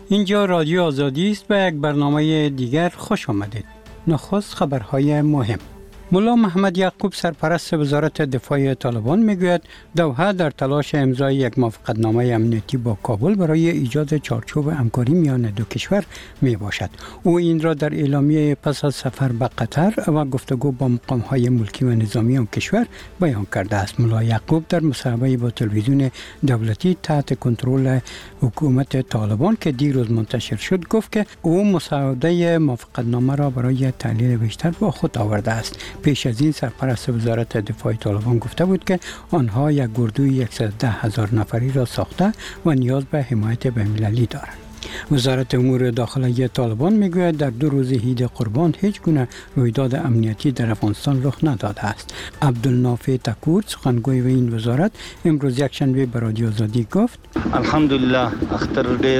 اینجا رادیو آزادی است و یک برنامه دیگر خوش آمدید. نخست خبرهای مهم. ملا محمد یعقوب سرپرست وزارت دفاع طالبان میگوید دوحه در تلاش امضای یک موافقتنامه امنیتی با کابل برای ایجاد چارچوب همکاری میان دو کشور می باشد. او این را در اعلامیه پس از سفر به قطر و گفتگو با مقام‌های ملکی و نظامی آن کشور بیان کرده است. ملا یعقوب در مصاحبه با تلویزیون دولتی تحت کنترل حکومت طالبان که دیروز منتشر شد گفت که او مسوده موافقتنامه را برای تحلیل بیشتر با خود آورده است. پیش از این سرپرست وزارت دفاع طالبان گفته بود که آنها یک گردوی 110,000 نفری را ساخته و نیاز به حمایت بین‌المللی دارند. وزارت امور داخلی طالبان میگوید در 2 روز عید قربان هیچ گونه رویداد امنیتی در افغانستان رخ نداده است. عبدالنافع تکور سخنگوی این وزارت امروز یکشنبه به رادیو آزادی گفت الحمدلله اختر دیر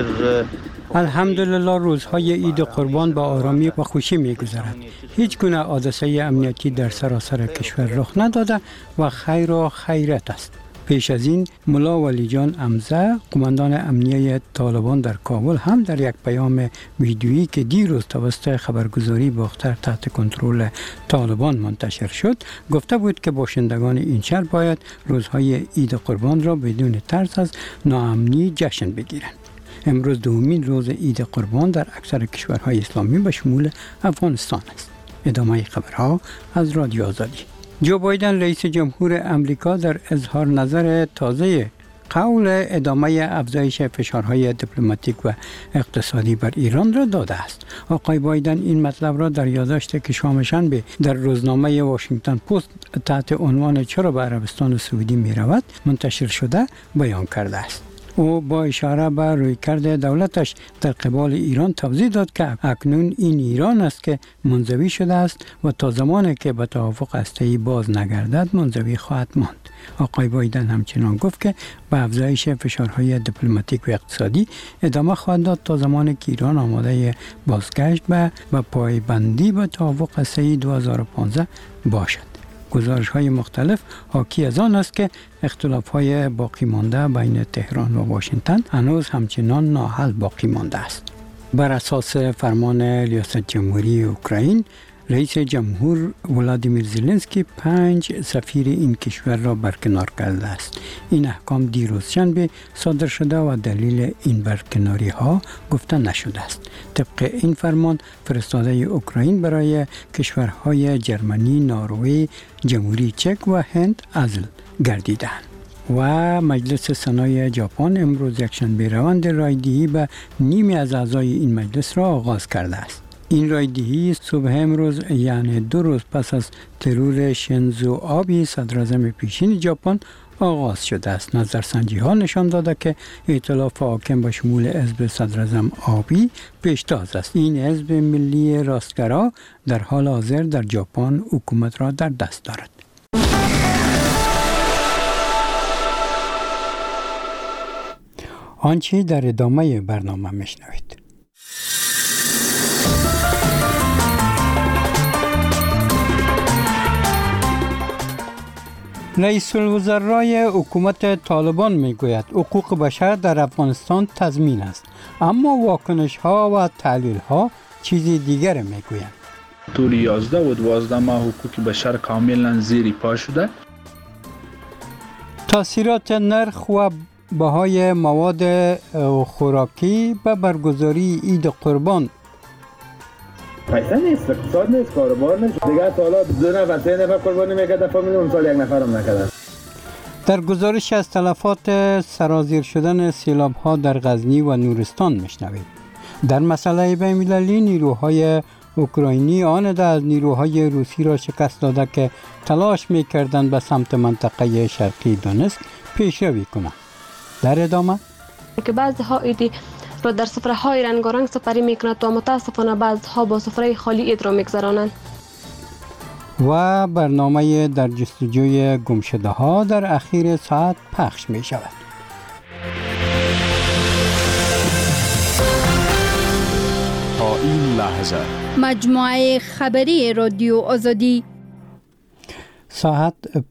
الحمدلله روزهای عید قربان با آرامی و خوشی می‌گذرد. هیچ گونه حادثه امنیتی در سراسر کشور رخ نداده و خیر و خیرت است. پیش از این ملا ولی جان امزه قماندان امنیه طالبان در کابل هم در یک پیام ویدیویی که دیروز توسط خبرگزاری باختر تحت کنترل طالبان منتشر شد گفته بود که باشندگان این شهر باید روزهای عید قربان را بدون ترس از ناامنی جشن بگیرند. امروز دومین روز عید قربان در اکثر کشورهای اسلامی به شمول افغانستان است. ادامه خبرها از رادیو آزادی. جو بایدن رئیس جمهور امریکا در اظهار نظر تازه قول ادامه افزایش فشارهای دیپلماتیک و اقتصادی بر ایران را داده است. آقای بایدن این مطلب را در یادداشتی که شنبه در روزنامه واشنگتن پست تحت عنوان چرا به عربستان سعودی می رود منتشر شده بیان کرده است. او با اشاره به رویکرد دولتش در قبال ایران توضیح داد که اکنون این ایران است که منزوی شده است و تا زمانی که به توافق هسته‌ای باز نگردد منزوی خواهد ماند. آقای بایدن همچنان گفت که به افزایش فشارهای دیپلماتیک و اقتصادی ادامه خواهد داد تا زمانی که ایران آماده بازگشت به پایبندی به توافق هسته‌ای 2015 باشد. گزارش‌های مختلف حاکی از آن است که اختلاف‌های باقی مانده بین تهران و واشنگتن هنوز همچنان ناحل باقی مانده است. بر اساس فرمان ریاست جمهوری اوکراین، رئیس جمهور ولادیمیر زلنسکی 5 سفیر این کشور را برکنار کرده است. این احکام دیروز شنبه صادر شده و دلیل این برکناری ها گفته نشده است. طبق این فرمان فرستاده اوکراین برای کشورهای جرمنی، نروژ، جمهوری چک و هند عزل گردیدند. و مجلس سنای ژاپن امروز یکشنبه روند رایدهی به نیمی از اعضای این مجلس را آغاز کرده است. این رایدهی صبح امروز یعنی 2 روز پس از ترور شینزو آبی صدراعظم پیشین ژاپن آغاز شده است. نظرسنجی ها نشان داده که ائتلاف حاکم به شمول حزب صدراعظم آبی پیشتاز است. این حزب ملی راستگرا در حال حاضر در ژاپن حکومت را در دست دارد. آنچه در ادامه برنامه میشنوید. رئیس الوزرای حکومت طالبان میگوید حقوق بشر در افغانستان تضمین است، اما واکنش ها و تحلیل ها چیزی دیگر میگویند. طول 11 و 12 ماه حقوق بشر کاملا زیر پا شده. تاثیرات نرخ و بهای مواد خوراکی به برگزاری عید قربان. پیسه نیست، اقتصاد نیست، کاروبار نیست. دیگه تا حالا 2 نفر 3 نفر قربانی میکرده فامیل، اون سال 1 نفرم نکرده. در گزارش از تلفات سرازیر شدن سیلاب ها در غزنی و نورستان میشنوید. در مسئله بین‌المللی نیروهای اوکراینی آنده از نیروهای روسی را شکست داده که تلاش میکردند به سمت منطقه شرقی دونسک پیشروی کنند. در ادامه که بعضی‌ها ایدی را در سفره‌های رنگارنگ سپری می‌کنند و متاسفانه بعضی‌ها با سفره خالی عید را می‌گذرانند. و برنامه در جستجوی گمشده‌ها در اخیر ساعت پخش می‌شود. تا این لحظه مجموعه خبری رادیو آزادی. ساعت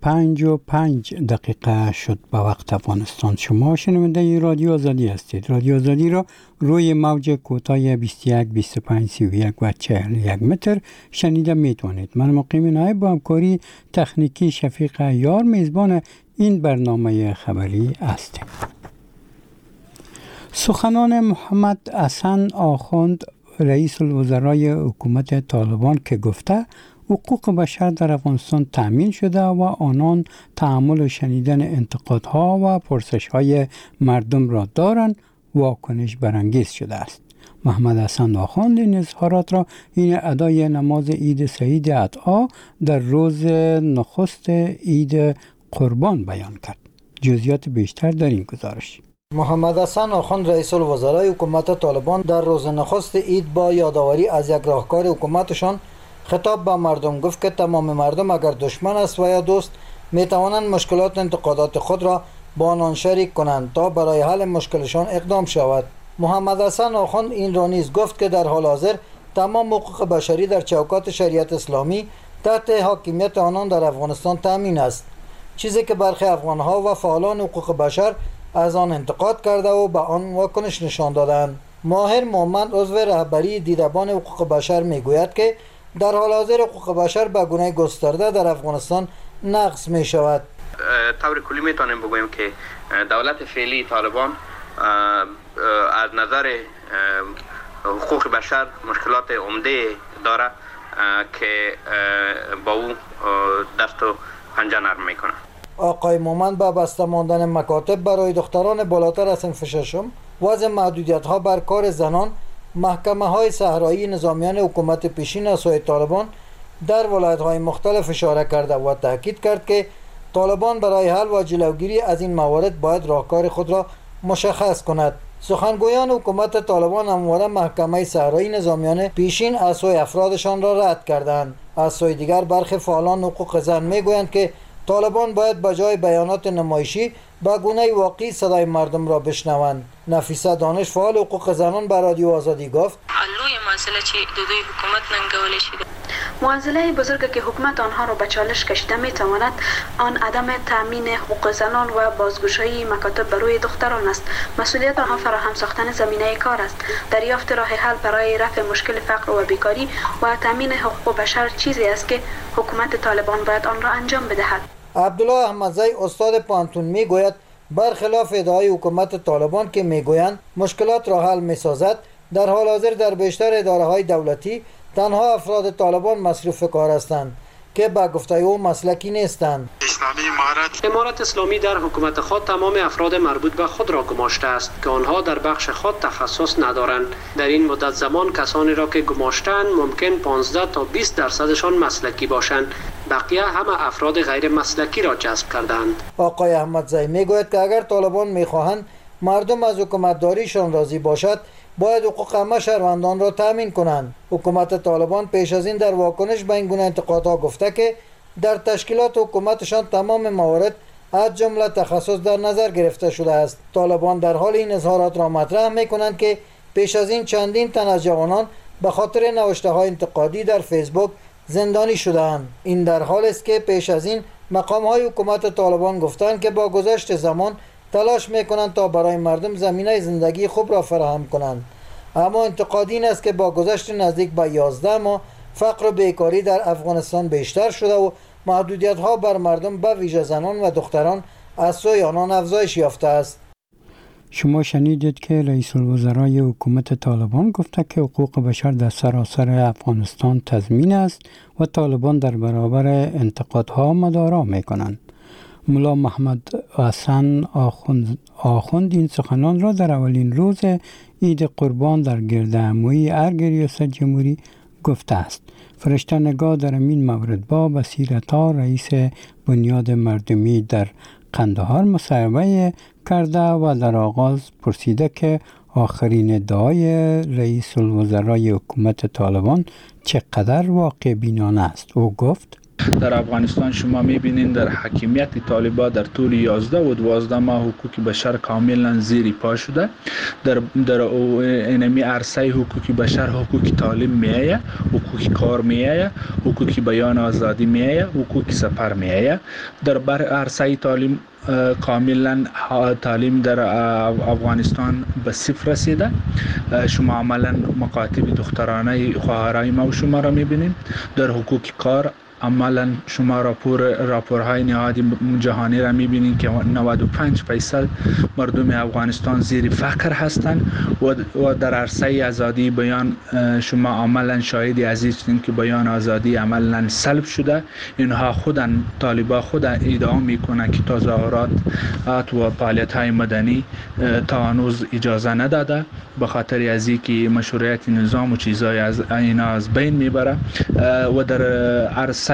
5:05 شد به وقت افغانستان. شما شنونده رادیو آزادی هستید. رادیو آزادی را روی موج کوتاه 21 25 31 و 41 متر شنیده میتوانید. من مقیم نایب با همکاری تکنیکی شفیق یار میزبان این برنامه خبری هستیم. سخنان محمد حسن آخوند رئیس الوزرای حکومت طالبان که گفته حقوق بشر در افغانستان تأمین شده و آنان تحمل و شنیدن انتقادها و پرسش‌های مردم را دارند واکنش برانگیز شده است. محمد حسن آخوند این اظهارات را این ادای نماز عید سعید اضحی در روز نخست عید قربان بیان کرد. جزئیات بیشتر در این گزارش. محمد حسن آخوند رئیس الوزرای حکومت طالبان در روز نخست عید با یادآوری از یک راهکار حکومتشان خطاب به مردم گفت که تمام مردم اگر دشمن است و یا دوست می توانند مشکلات و انتقادات خود را با آنان شریک کنند تا برای حل مشکلشان اقدام شود. محمد حسن آخوند این را نیز گفت که در حال حاضر تمام حقوق بشری در چوکات شریعت اسلامی تحت حاکمیت آنان در افغانستان تامین است، چیزی که برخی افغانها و فعالان حقوق بشر از آن انتقاد کرده و به آن واکنش نشان دادند. ماهر مومند عضو رهبری دیدبان حقوق بشر میگوید که در حال حاضر حقوق بشر به گونه گسترده در افغانستان نقض می شود. طور کلی میتونیم بگوییم که دولت فعلی طالبان از نظر حقوق بشر مشکلات عمده داره که با او دست و پنجه نرم میکنه. آقای مومند به بسته ماندن مکاتب برای دختران بالاتر از صنف ششم، وضع محدودیت ها بر کار زنان، محکمه های صحرایی نظامیان حکومت پیشین از سوی طالبان در ولایت های مختلف اشاره کرده و تاکید کرد که طالبان برای حل و جلوگیری از این موارد باید راهکار خود را مشخص کند. سخنگویان حکومت طالبان همواره محکمه صحرایی نظامیان پیشین از سوی افرادشان را رد کردند. از سوی دیگر برخی فعالان حقوق زن میگویند که طالبان باید به جای بیانات نمایشی به گونه واقعی صدای مردم را بشنوند. نفیسه دانش فعال حقوق زنان به رادیو آزادی گفت لوی مسئله چی دوی حکومت ننگولی شده. معضله بزرگی که حکومت آنها را به چالش کشیده میتواند آن عدم تامین حقوق زنان و بازگشایی مکاتب برای دختران است. مسئولیت آنها فراهم ساختن زمینه کار است. دریافت راه حل برای رفع مشکل فقر و بیکاری و تامین حقوق بشر چیزی است که حکومت طالبان باید آن را انجام بدهد. عبدالله احمدزی استاد پانتون میگوید برخلاف ادعای حکومت طالبان که میگویند مشکلات را حل میسازد، در حال حاضر در بیشتر اداره های دولتی تنها افراد طالبان مصروف کار هستند که به گفته او مسلکی نیستند. امارت اسلامی در حکومت خود تمام افراد مربوط به خود را گماشته است که آنها در بخش خود تخصص ندارند. در این مدت زمان کسانی را که گماشتند ممکن 15 تا 20% مسلکی باشند، بقیه همه افراد غیر مسلکی را جذب کردند. آقای احمدزی میگوید که اگر طالبان میخواهند مردم از حکومتداریشان راضی باشد باید حقوق همه شهروندان را تامین کنند. حکومت طالبان پیش از این در واکنش به این گونه انتقادها گفته که در تشکیلات حکومتشان تمام موارد از جمله تخصص در نظر گرفته شده است. طالبان در حال این اظهارات را مطرح میکنند که پیش از این چندین تن از جوانان به خاطر نوشته های انتقادی در فیسبوک زندانی شدند. این در حالی است که پیش از این مقام های حکومت طالبان گفتند که با گذشت زمان تلاش میکنند تا برای مردم زمینه زندگی خوب را فراهم کنند، اما انتقاد این است که با گذشت نزدیک به 11 ماه فقر و بیکاری در افغانستان بیشتر شده و محدودیت ها بر مردم به ویژه زنان و دختران از سوی آنان افزایش یافته است. شما شنیدید که رئیس الوزرای حکومت طالبان گفته که حقوق بشر در سراسر افغانستان تضمین است و طالبان در برابر انتقادها مدارا میکنند. ملا محمد حسن آخوند این سخنان را در اولین روز عید قربان در گردهمایی ارگ ریاست جمهوری گفته است. فرشته نگاه در این مورد با بصیرتا رئیس بنیاد مردمی در قندهار مصاحبه کرده و در آغاز پرسیده که آخرین ادعای رئیس الوزرای حکومت طالبان چقدر واقع بینانه است. او گفت در افغانستان شما میبینین در حاکمیت طالبان در طول 11 و 12 ماه حقوق بشر کاملا زیر پا شده. در اینمی عرصه حقوق بشر حقوق تعلیم میایه، حقوق کار میایه، حقوق بیان آزادی میایه، حقوق سفر میایه. در بر عرصه تعلیم کاملا تعلیم در افغانستان به صفر رسیده. شما عملا مکاتب دخترانه خواهرای ما و شما را میبینید. در حقوق کار عملا شما راپورهای نهاد جهانی را میبینید که 95% مردم افغانستان زیر فقر هستند و در عرصه آزادی بیان شما عملا شاهدی عزیز هستید که بیان آزادی عملا سلب شده. اینها خودن طالبان خود ادعا میکنند که تظاهرات و فعالیت‌های مدنی تا هنوز اجازه نداده، به خاطر از اینکه مشروعیت نظام و چیزای از اینا از بین میبره و در عرصه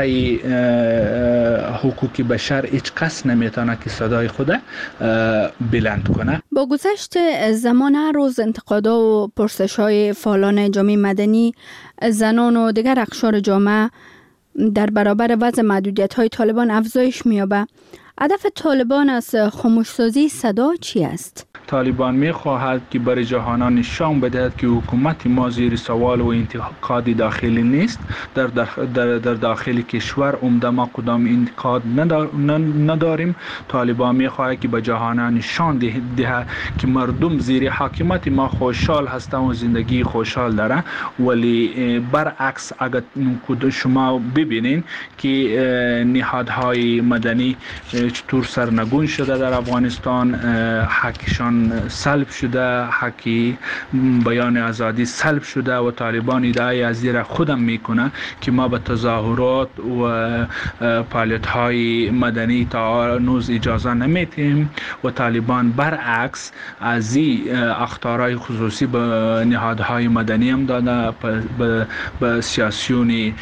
حقوق بشر هیچ کس نمیتونه که صدای خود بلند کنه. با گذشت زمان هر روز انتقادها و پرسش‌های فعالان جامعه مدنی، زنان و دیگر اقشار جامعه در برابر وضع محدودیت‌های طالبان افزایش می‌یابد. هدف طالبان از خاموشسازی صدا چی است؟ طالبان می‌خواهد که برای جهان نشان بدهد که حکومت ما زیر سوال و انتقاد داخلی نیست. در داخل کشور عمده ما کدام انتقاد نداریم. طالبان می‌خواهد که به جهان نشان دهد که مردم زیر حاکمیت ما خوشحال هستند و زندگی خوشحال دارند. ولی برعکس اگر شما ببینید که نهادهای مدنی چطور سرنگون شده در افغانستان، حقشان سلب شده، حق بیان آزادی سلب شده و طالبان ادعای از زیر خودم میکنه که ما به تظاهرات و فعالیت‌های مدنی تا هنوز اجازه نمیدیم و طالبان برعکس از این اخطارهای خصوصی به نهادهای مدنی هم داده، به سیاسیون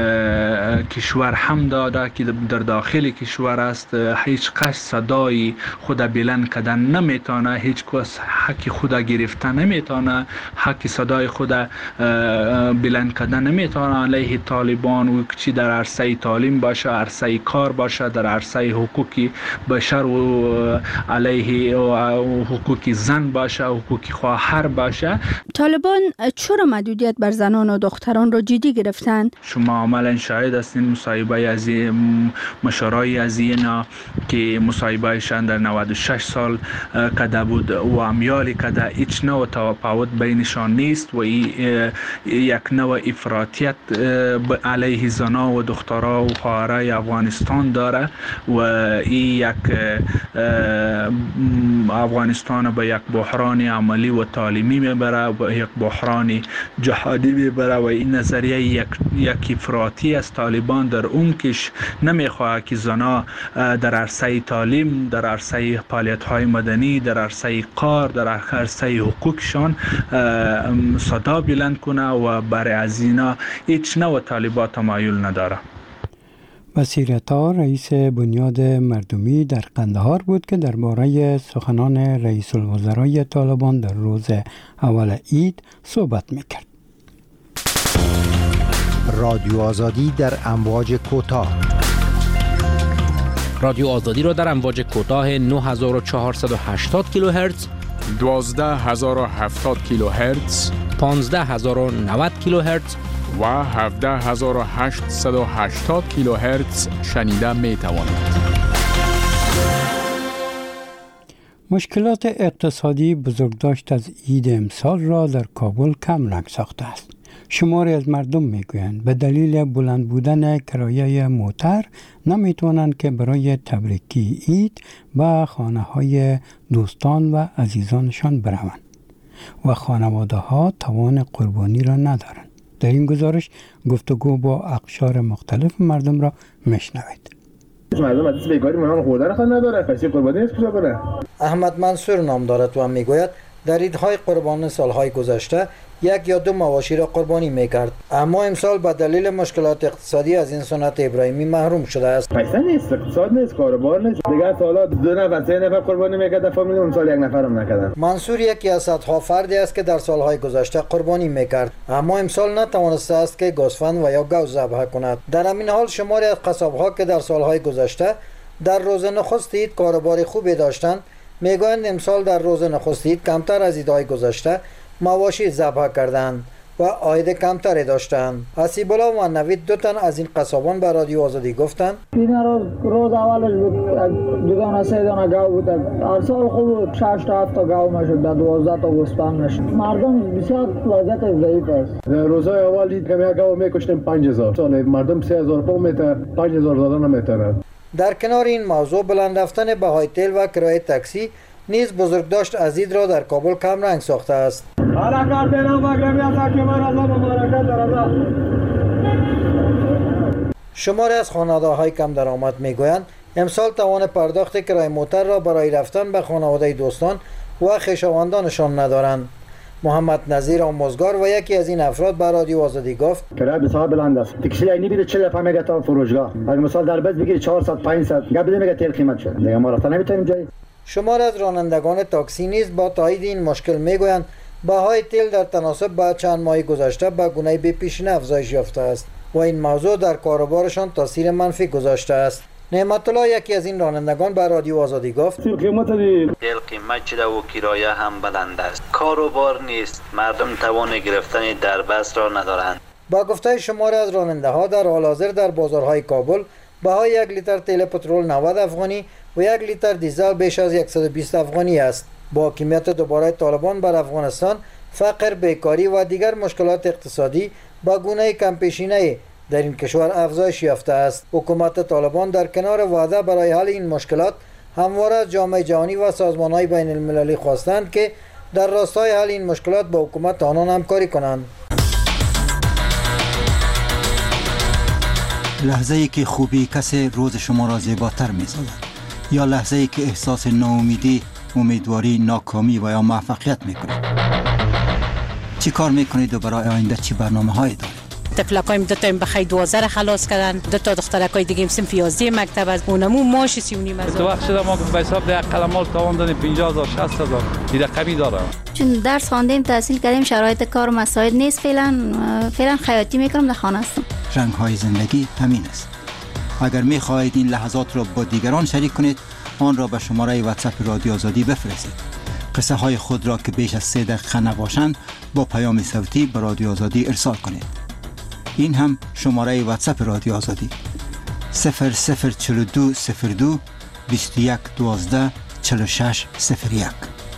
کشور هم داده که در داخل کشور است. هیچ کس صدای خود بلند کردن نمیتونه، هیچ کس حق خود گرفتن نمیتونه، حق صدای خود بلند کردن نمیتونه علیه طالبان و چی در عرصه تعلیم باشه، عرصه کار باشه، در عرصه حقوق بشر و علیه حقوق زن باشه، حقوق خواهر باشه. طالبان چرا محدودیت بر زنان و دختران را جدی گرفتند؟ شما عملا شاهد هستین مصاحبه از مشارای از اینا که مصاحبهشان در 96 سال کده بود و امیالی کده، هیچ نوع تفاوت بینشان نیست و یک نوع افراطیت علیه زنان و دخترها و خواهرای افغانستان داره و این یک افغانستان به یک بحران عملی و تعلیمی میبره، به یک بحران جهادی میبره و این نظریه یک افراطی از طالبان در اون کش نمیخواه که زنان در عرصه تعلیم، در عرصه فعالیت‌های مدنی، در عرصه کار، در عرصه حقوقشان صدا بلند کنه و برای از اینا هیچ نوع طالبان تمایل نداره. بصیرتا رئیس بنیاد مردمی در قندهار بود که درباره سخنان رئیس الوزرای طالبان در روز اول عید صحبت میکرد. رادیو آزادی در امواج کوتاه. رادیو آزادی را در امواج کوتاه 9480 کیلوهرتز، 12070 کیلوهرتز، 15090 کیلوهرتز و 17880 کیلوهرتز شنیده می توانید. مشکلات اقتصادی بزرگداشت از عید امسال را در کابل کم رنگ ساخته است. شماری از مردم میگویند به دلیل بلند بودن کرایه موتر نمیتوانند که برای تبریکی عید به خانه های دوستان و عزیزانشان بروند و خانواده ها توان قربانی را ندارند. در این گزارش گفتگو با اقشار مختلف مردم را میشنوید. مردم از بیکاری منان خوردن خود نداره، پس قربانی نیست کجا کنه. احمد منصور نام دارد و میگوید در عیدهای قربانی سالهای گذشته یک یا دو مواشی را قربانی میکرد. اما امسال به دلیل مشکلات اقتصادی از این سنت ابراهیمی محروم شده است. پیسه نیست، اقتصاد نیست، کاروبار نیست. دیگه سالا 2 نفر 3 نفر قربانی میکرد فامیل، اون سال 1 نفرم نکردن. منصور یکی از صدها فردی است که در سالهای گذشته قربانی میکرد، اما امسال نتوانسته است که گوسفند و یا گاو ذبح کند. در همین حال شماری از قصابها که در سالهای گذشته در روز نخست عید کاروبار خوبی داشتند، میگویند امسال در روز نخست عید کمتر از عیدهای گذشته مواشی ذبح کردند و عاید کمتری داشتند. حسیب الله و نوید 2 تن از این قصابان به رادیو آزادی گفتند این روز اولش بود 2 دانه 3 دانه گاو بود. هر سال خوب 6 تا 7 تا گاو میشد، 12 تا گوسفند میشد. مردم بسیار وضعیت ضعیف است. روزهای اول دید که یک گاو میکشتیم 5000. سال مردم 3000 پوند میته 5000 دادن نمیتونن. در کنار این موضوع بلند رفتن بهای تیل و کرایه تاکسی نیز بزرگداشت از عید را در کابل کم رنگ ساخته است. شماری از خانواده‌های کم درآمد میگویند امسال توان پرداخت کرایه موتر را برای رفتن به خانواده دوستان و خویشاوندانشان ندارند. محمد نظیر آموزگار و یکی از این افراد به رادیو آزادی گفت کرایه بسیار بلند است. تاکسی اینی بیده 40 میگه تا فروشگاه. اگه مثال در بس بگیری 400 500 گپ میگه تیل قیمت شد. دیگه ما رفتن نمیتونیم جایی. شمار از رانندگان تاکسی نیز با تایید این مشکل میگویند بهای تیل در تناسب با چند ماه گذشته به گونه بی پیشینه افزایش یافته است و این موضوع در کاروبارشان تاثیر منفی گذاشته است. نعمت الله یکی از این رانندگان به رادیو آزادی گفت تیل قیمت شده و کرایه هم بلند است. کاروبار نیست، مردم توان گرفتن در بس را ندارند. با گفته شماری از راننده ها در حال حاضر در بازارهای کابل بهای 1 لیتر تیل پترول 90 افغانی و 1 لیتر دیزل بیش از 120 افغانی است. با حاکمیت دوباره طالبان بر افغانستان، فقر، بیکاری و دیگر مشکلات اقتصادی با گونه کم پیشینه در این کشور افزایش یافته است. حکومت طالبان در کنار وعده برای حل این مشکلات همواره از جامعه جهانی و سازمان‌های بین المللی خواستند که در راستای حل این مشکلات با حکومت آنان همکاری کنند. لحظه‌ای که خوبی کسی روز شما را زیباتر می‌سازد، یا لحظه‌ای که احساس ناامیدی، امیدواری، ناکامی و یا موفقیت می‌کنید. چی کار می‌کنید و برای آینده چی برنامه‌هایی دارید؟ طفلکایم 2 تا بخی 12 خلاص کردن، 2 تا دخترکای دیگه صنف 11 مکتب از اونمو ماش 39 از. تو وقت شده ما به حساب ده قلمال تاوان دادیم 50000 60000 این رقمی داره. چون درس خواندیم تحصیل کردیم شرایط کار و مساعد نیست، فعلا خیاطی میکنم، در خانه هستم. رنگ‌های زندگی همین است. اگر می‌خواهید این لحظات را با دیگران شریک کنید، آن را به شماره واتساپ رادیو آزادی بفرستید. قصه های خود را که بیش از 3 دقیقه نباشند با پیام صوتی به رادیو آزادی ارسال کنید. این هم شماره واتساپ رادیو آزادی 0042 02 21 12 46 01.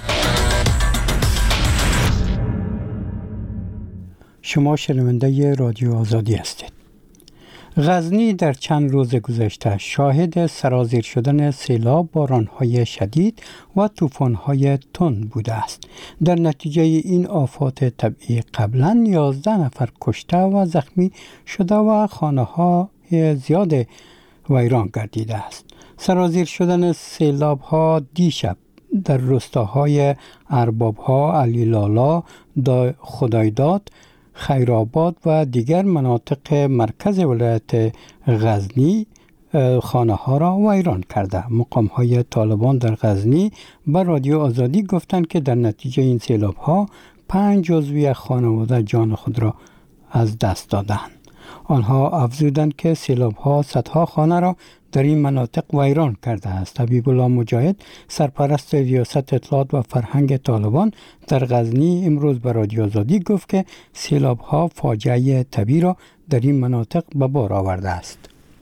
شما شنونده رادیو آزادی هستید. غزنی در چند روز گذشته شاهد سرازیر شدن سیلاب، باران‌های شدید و طوفان‌های تند بوده است. در نتیجه این آفات طبیعی قبلا 11 نفر کشته و زخمی شده و خانه‌های زیاد ویران گردیده است. سرازیر شدن سیلاب‌ها دیشب در روستاهای ارباب‌ها، علیلالا، خدایداد، خیرآباد و دیگر مناطق مرکز ولایت غزنی خانه ها را ویران کرده. مقام های طالبان در غزنی به رادیو آزادی گفتند که در نتیجه این سیلاب ها 5 عضو خانواده جان خود را از دست دادند. آنها افزودند که سیلاب ها صدها خانه را در این مناطق ویران کرده است. حبیب الله مجاهد، سرپرست ریاست اطلاعات و فرهنگ طالبان در غزنی، امروز به رادیو آزادی گفت که سیلاب ها فاجعه طبیعی را در این مناطق به بار آورده است.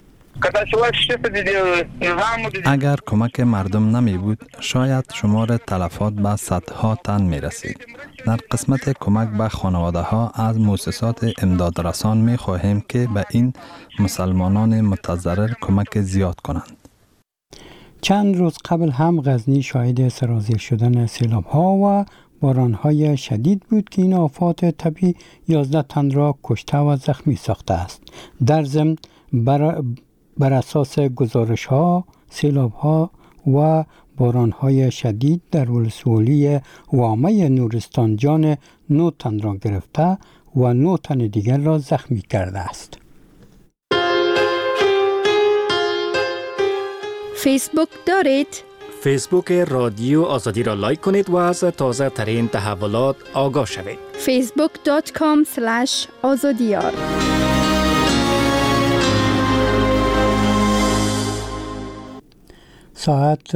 اگر کمک مردم نمی بود شاید شمار تلفات به صدها تن می رسید. در قسمت کمک به خانواده ها از مؤسسات امدادرسان می خواهیم که به این مسلمانان متضرر کمک زیاد کنند. چند روز قبل هم غزنی شاهد سرازیر شدن سیلاب ها و باران های شدید بود که این آفات طبیعی 11 تن را کشته و زخمی ساخته است. در ضمن بر اساس گزارش ها، سیلاب ها و بارانهای شدید در ولسوالی وامه نورستان جان 9 تن را گرفته و 9 تن دیگر را زخمی کرده است. فیسبوک دارید؟ فیسبوک رادیو آزادی را لایک کنید و از تازه ترین تحولات آگاه شوید. facebook.com/azadiyar. ساعت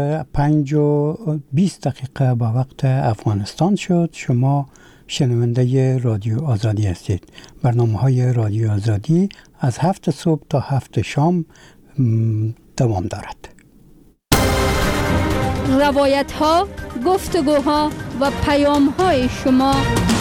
5:20 به وقت افغانستان شد. شما شنونده رادیو آزادی هستید. برنامه‌های رادیو آزادی از 7 صبح تا 7 شام دوام دارد. روایت‌ها، گفتگوها و پیام‌های شما.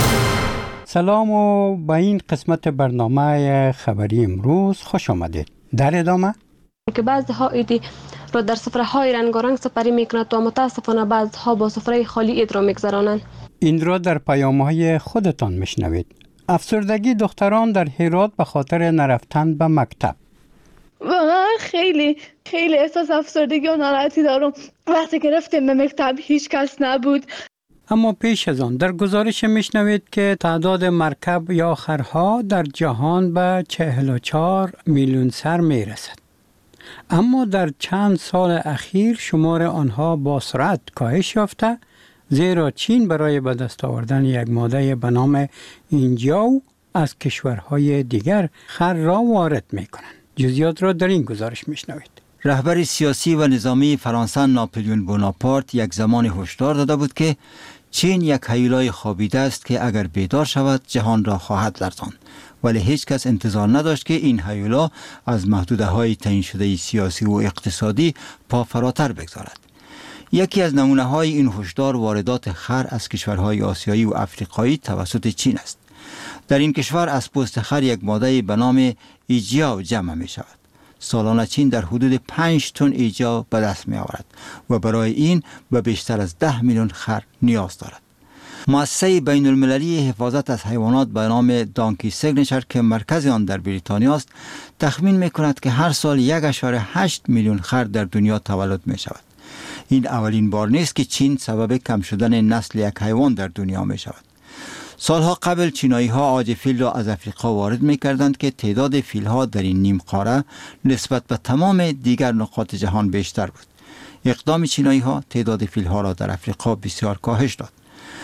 سلام و به این قسمت برنامه خبری امروز خوش آمدید. در ادامه که بعضی‌ها ایدی را در سفره‌های رنگارنگ سپری می‌کنند و متاسفانه بعضی‌ها با سفره خالی اید را می‌گذرانند. این را در پیام‌های خودتان می‌شنوید. افسردگی دختران در هرات به خاطر نرفتن به مکتب. واقعا خیلی احساس افسردگی و ناراحتی دارم. وقتی که رفتیم به مکتب هیچ کس نبود. اما پیش از آن در گزارش میشنوید که تعداد مرکب یا خرها در جهان به 44 میلیون سر میرسد. اما در چند سال اخیر شمار آنها با سرعت کاهش یافته، زیرا چین برای به دست آوردن یک ماده به نام اینجاو از کشورهای دیگر خر را وارد میکنند. جزئیات را در این گزارش میشنوید. رهبر سیاسی و نظامی فرانسه ناپلیون بوناپارت یک زمان هشدار داده بود که چین یک هیولای خوابیده است که اگر بیدار شود جهان را خواهد لرزاند، ولی هیچ کس انتظار نداشت که این هیولا از محدوده‌های تعیین شده سیاسی و اقتصادی پا فراتر بگذارد. یکی از نمونه‌های این هشدار واردات خر از کشورهای آسیایی و افریقایی توسط چین است. در این کشور از پوست خر یک ماده به نام ایجیاو جمع می شود. سالانه چین در حدود 5 تن ایجیاو به دست می آورد و برای این به بیشتر از 10 میلیون خر نیاز دارد. مؤسسه بین المللی حفاظت از حیوانات به نام دانکی سیگنچر که مرکز آن در بریتانیا است، تخمین می کند که هر سال 1.8 میلیون خر در دنیا تولد می شود. این اولین بار نیست که چین سبب کم شدن نسل یک حیوان در دنیا می شود. سالها قبل چینایی ها عاج فیل را از افریقا وارد می کردند که تعداد فیل ها در این نیم قاره نسبت به تمام دیگر نقاط جهان بیشتر بود. اقدام چینایی ها تعداد فیل ها را در افریقا بسیار کاهش داد.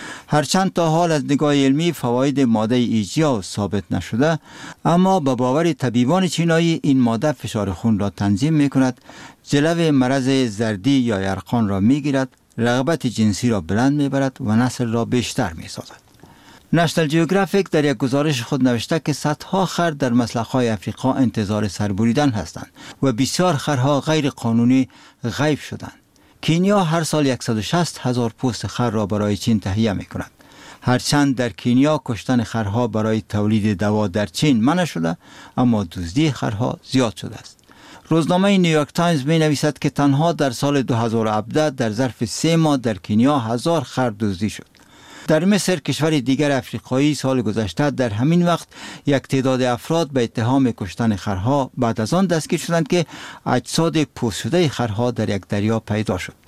هرچند تا حال از نگاه علمی فواید ماده ایجیاو ثابت نشده، اما به باور طبیبان چینایی این ماده فشار خون را تنظیم می کند، جلو مرض زردی یا یرقان را می گیرد، رغبت جنسی را بلند می برد و نسل را بیشتر می سازد. نشنال جیوگرافیک در یک گزارش خود نوشته که صدها خر در مسلخ‌های افریقا انتظار سربریدن هستند و بسیار خرها غیر قانونی غیب شدند. کینیا هر سال 160,000 پوست خر را برای چین تهیه می کند. هرچند در کینیا کشتن خرها برای تولید دوا در چین منع شده، اما دزدی خرها زیاد شده است. روزنامه نیویورک تایمز می نویسد که تنها در سال 2017 در ظرف 3 ماه در کینیا 1000 خر دزدی شد. در مصر، کشور دیگر افریقایی، سال گذشته در همین وقت یک تعداد افراد به اتهام کشتن خرها بعد از آن دستگیر شدند که اجساد پوست شده خرها در یک دریا پیدا شد.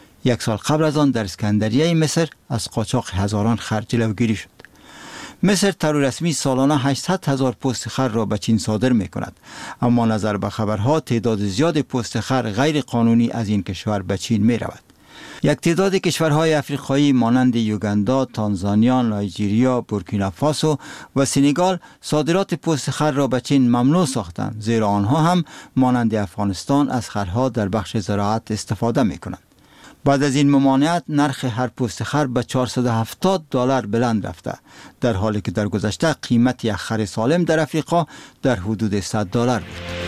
1 سال قبل از آن در اسکندریه مصر از قاچاق هزاران خر جلوگیری شد. مصر طور رسمی سالانه 800,000 پوست خر را به چین صادر می کند، اما نظر به خبرها تعداد زیاد پوست خر غیر قانونی از این کشور به چین می رود. یک تعداد کشورهای افریقایی مانند یوگاندا، تانزانیا، نایجیریا، بورکینافاسو و سنگال صادرات پوست خر را به چین ممنوع ساختند، زیرا آنها هم مانند افغانستان از خرها در بخش زراعت استفاده می کنند. بعد از این ممانعت نرخ هر پوست خر به $470 بلند رفته، در حالی که در گذشته قیمت یک خر سالم در افریقا در حدود $100 بود.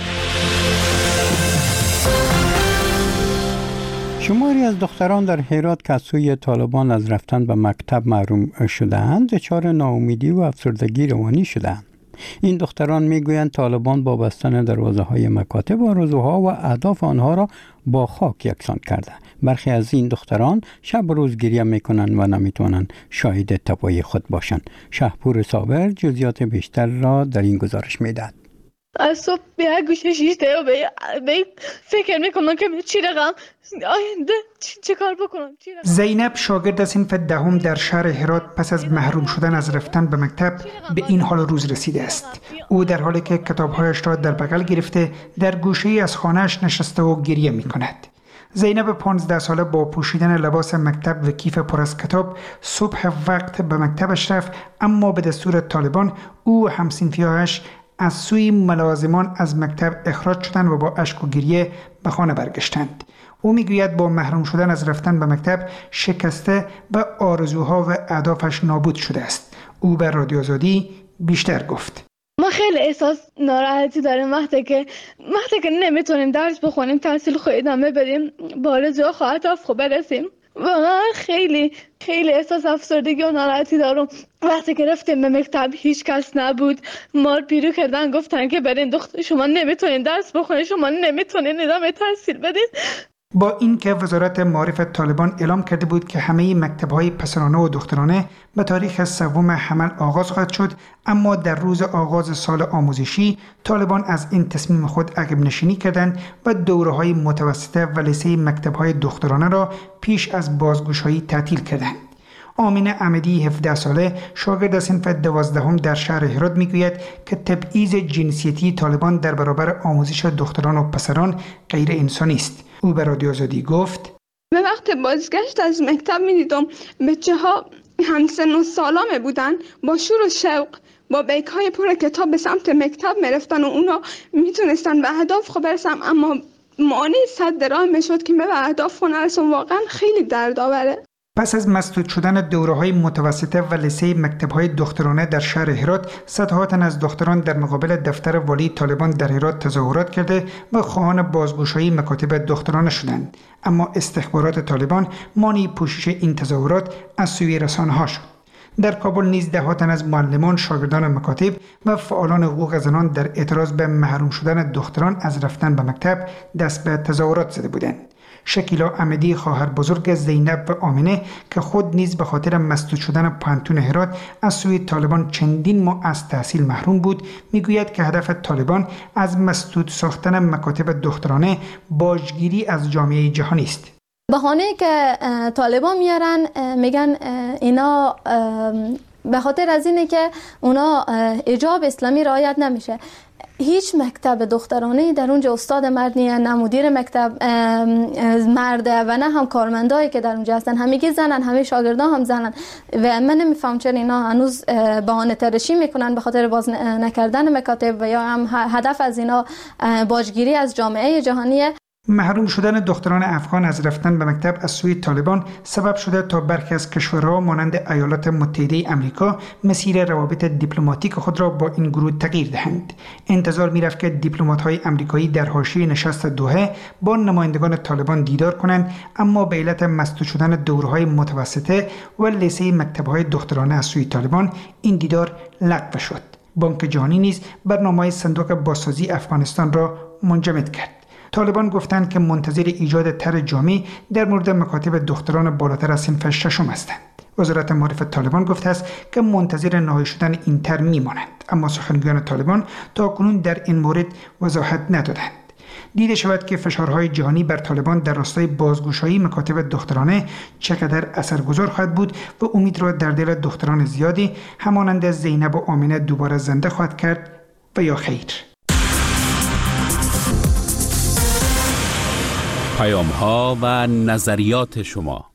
شماری از دختران در هرات که از سوی طالبان از رفتن به مکتب محروم شده‌اند، دچار ناامیدی و افسردگی روانی شده‌اند. این دختران میگویند طالبان با بستن دروازه‌های مکاتب آرزوها و اهداف آنها را با خاک یکسان کرده. برخی از این دختران شب و روز گریه میکنند و نمیتوانند شاهد تباهی خود باشند. شهپور صابر جزئیات بیشتر را در این گزارش میدهد. از صبح به یک گوشه شیشته و به فکر میکنم که چی رقم آینده چه کار بکنم. زینب شاگرد صنف دهم در شهر هرات پس از محروم شدن از رفتن به مکتب به این حال روز رسیده است. او در حالی که کتابهایش را در بغل گرفته در گوشه‌ای از خانه‌اش نشسته و گریه می‌کند. زینب 15 ساله با پوشیدن لباس مکتب و کیف پر از کتاب صبح وقت به مکتبش رفت، اما به دستور طالبان او و همصنفی‌هایش از سوی ملازمان از مکتب اخراج شدند و با اشک و گریه به خانه برگشتند. او میگوید با محروم شدن از رفتن به مکتب شکسته و آرزوها و اهدافش نابود شده است. او به رادیو آزادی بیشتر گفت. ما خیلی احساس ناراحتی داریم وقتی که نمیتونیم درس بخونیم، تحصیل خود ادامه بدیم، با آرزوها و اهداف خوب برسیم. واقعا خیلی احساس افسردگی و ناراحتی دارم. وقتی که رفتیم به مکتب هیچ کس نبود، ما پیرو کردن، گفتن که برین دختر شما نمیتونین درس بخونین، شما نمیتونین ادامه تحصیل بدین. با اینکه وزارت معارف طالبان اعلام کرده بود که همه مکتب‌های پسرانه و دخترانه به تاریخ 3 حمل آغاز خواهد شد، اما در روز آغاز سال آموزشی طالبان از این تصمیم خود عقب نشینی کردند و دوره‌های متوسطه و لیسه مکتب‌های دخترانه را پیش از بازگشایی تعطیل کردند. آمینه احمدی 17 ساله شاگرد صنف 12 در شهر هرات میگوید که تبعیض جنسیتی طالبان در برابر آموزش دختران و پسران غیر انسانی است. او به رادیو آزادی گفت: به وقت بازگشت از مکتب می‌دیدم بچه‌ها همسن و سالامه بودن، با شور و شوق با بیگ‌های پر کتاب به سمت مکتب می‌رفتن و اونا میتونستن به اهداف خود برسن، اما مانع صد راه میشد که به اهداف خود نرسن. واقعا خیلی دردآوره. پس از مسدود شدن دوره‌های متوسطه و لیسه مکتب‌های دخترانه در شهر هرات، صدها تن از دختران در مقابل دفتر والی طالبان در هرات تظاهرات کرده و خواهان بازگشایی مکاتب دخترانه شدند. اما استخبارات طالبان مانع پوشش این تظاهرات از سوی رسانه‌ها شد. در کابل نیز ده‌ها تن از معلمان، شاگردان مکاتب و فعالان حقوق زنان در اعتراض به محروم شدن دختران از رفتن به مکتب دست به تظاهرات زده بودند. شکیلا احمدی خواهر بزرگ زینب و آمینه که خود نیز به خاطر مسدود شدن پانتون هرات از سوی طالبان چندین ماه از تحصیل محروم بود، میگوید که هدف طالبان از مسدود ساختن مکاتب دخترانه باجگیری از جامعه جهانی است. بهانه که طالبان میارن میگن اینا به خاطر از اینه که اونا حجاب اسلامی رعایت نمیشه. هیچ مکتب دخترانه در اونجا استاد مرد نیست، نه مدیر مکتب مرده و نه هم کارمندایی که در اونجا هستن، همگی زنن، همه شاگردان هم زنن و من نمیفهم چرا اینا هنوز بهانه تراشی میکنن به خاطر باز نکردن مکاتب و یا هم هدف از اینا باجگیری از جامعه جهانیه. محروم شدن دختران افغان از رفتن به مکتب از سوی طالبان سبب شده تا برخی از کشورها مانند ایالات متحده آمریکا مسیر روابط دیپلماتیک خود را با این گروه تغییر دهند. انتظار می‌رفت که دیپلمات‌های آمریکایی در حاشیه نشست دوحه با نمایندگان طالبان دیدار کنند، اما به علت مسدود شدن دوره‌های متوسطه و لیسه مکتب‌های دخترانه از سوی طالبان این دیدار لغو شد. بانک جهانی نیز برنامه‌های صندوق بازسازی افغانستان را منجمد کرد. طالبان گفتند که منتظر ایجاد طرح جامع در مورد مکاتب دختران بالاتر از صنف 6 هستند. وزارت معارف طالبان گفته است که منتظر نهایی شدن این طرح میمانند، اما سخنگویان طالبان تاکنون در این مورد وضاحت ندادند. دیده شود که فشارهای جهانی بر طالبان در راستای بازگشایی مکاتب دخترانه چقدر اثرگذار خواهد بود و امید را در دل دختران زیادی همانند زینب و آمینه دوباره زنده خواهد کرد و یا خیر. پیام‌ها و نظریات شما.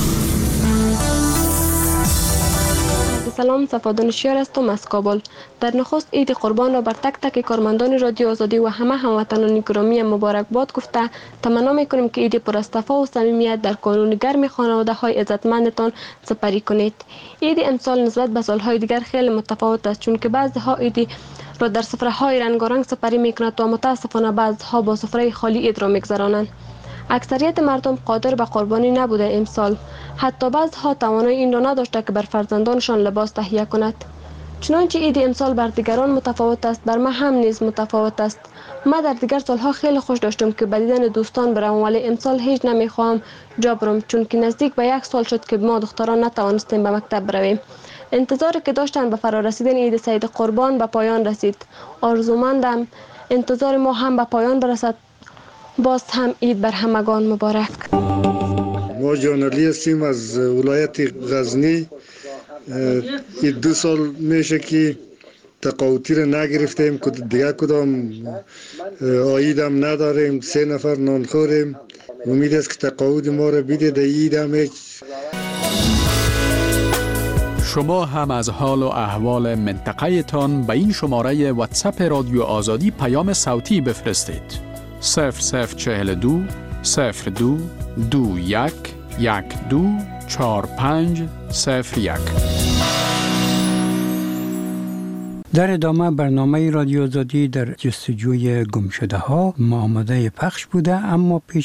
سلام، صفادانشیار هستم از کابل. در نخست عید قربان را بر تک تک کارمندان رادیو آزادی و همه هموطنان گرامی مبارکباد گفته تمنا می‌کنیم که عید پر از صفا و صمیمیت در کانون گرم خانواده‌های عزتمندتان سپری کنید. عید امسال نسبت به سال‌های دیگر خیلی متفاوت است، چون که بعضی‌ها عید را در سفره‌های رنگارنگ سپری می‌کنند و متأسفانه بعضی‌ها با سفره خالی عید را می‌گذرانند. اکثریت مردم قادر به قربانی نبوده امسال. حتی بعضها توانایی این را نداشته که بر فرزندانشان لباس تهیه کند. چنانچه عید امسال بر دیگران متفاوت است، بر من هم نیز متفاوت است. ما در دیگر سالها خیلی خوش داشتم که به دیدن دوستان بروم، ولی امسال هیچ نمیخواهم جا برم، چون که نزدیک به 1 سال شد که ما دختران نتوانستیم به مکتب برویم. انتظاری که داشتن به فرارسیدن عید سعید قربان به پایان رسید. آرزومندم انتظار ما هم به پایان برسد. باز هم عید بر همگان مبارک. ما جانلی هستیم از ولایت غزنی. این 2 سال میشه که تقاوتی را نگرفتیم، دیگه کدام عاید هم نداریم، 3 نفر نانخوریم. امید است که تقاعد ما را بیده در عید هم هیچ. شما هم از حال و احوال منطقه تان به این شماره واتساپ رادیو آزادی پیام صوتی بفرستید. 0042 02 21 12 45 01. در ادامه برنامه رادیو آزادی در جستجوی گمشده ها آماده پخش بوده، اما پیش